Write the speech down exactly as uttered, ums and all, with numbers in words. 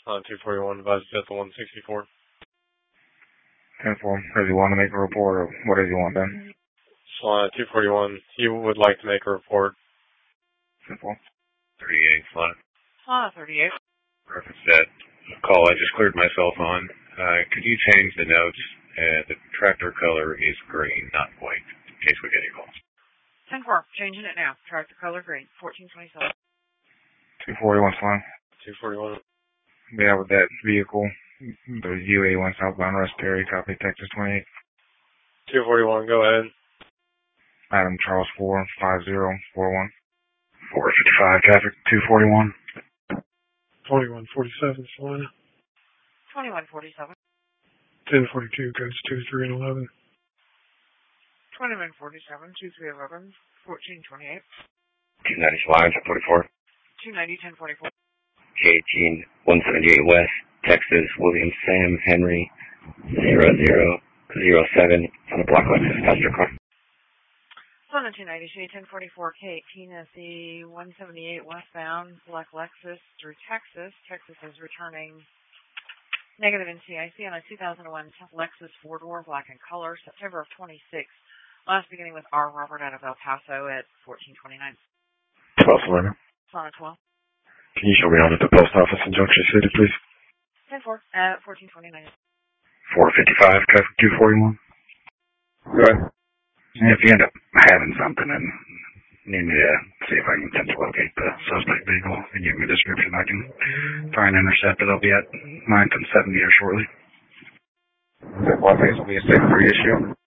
Uh, two forty-one, advised at the one sixty-four. ten four. Does he want to make a report, or what does he want then? Solana two forty-one, he would like to make a report. ten four. thirty-eight, Solana. Solana thirty-eight. Reference that call I just cleared myself on. Uh, could you change the notes? Uh, the tractor color is green, not white, in case we get any calls. ten four, changing it now. Tractor color green, fourteen twenty-seven. two forty-one, Solana. two forty-one. Yeah, with that vehicle, the U A one southbound Russ Perry, copy Texas twenty-eight. two forty-one, go ahead. Adam Charles four, five zero four one. four fifty-five, traffic two forty-one. twenty-one forty-seven, Solana. twenty-one forty-seven. ten forty-two, codes two, three, and eleven. twenty-one forty-seven, two, three, eleven, fourteen twenty-eight. two ninety, Solana, ten forty-four. two ninety, ten forty-four. K eighteen, one seventy-eight West, Texas, William Sam Henry, zero zero zero seven, on a black Lexus passenger car. Solana two ninety, Shade ten forty-four, K eighteen, S E one seventy-eight westbound, black Lexus through Texas. Texas is returning negative N C I C on a two thousand one Lexus four-door, black in color, September of twenty-six. Last beginning with R. Robert out of El Paso at fourteen twenty-nine. twelve, Solana. Solana twelve. Can you show me out at the post office in Junction City, please? ten four, at fourteen twenty-nine. four fifty-five, traffic two forty-one. Go ahead. If you end up having something and need me to see if I can attempt to locate the suspect vehicle and give me a description, I can try and intercept it. I'll be at ninth and seventy here shortly. That block base will be a safe reissue.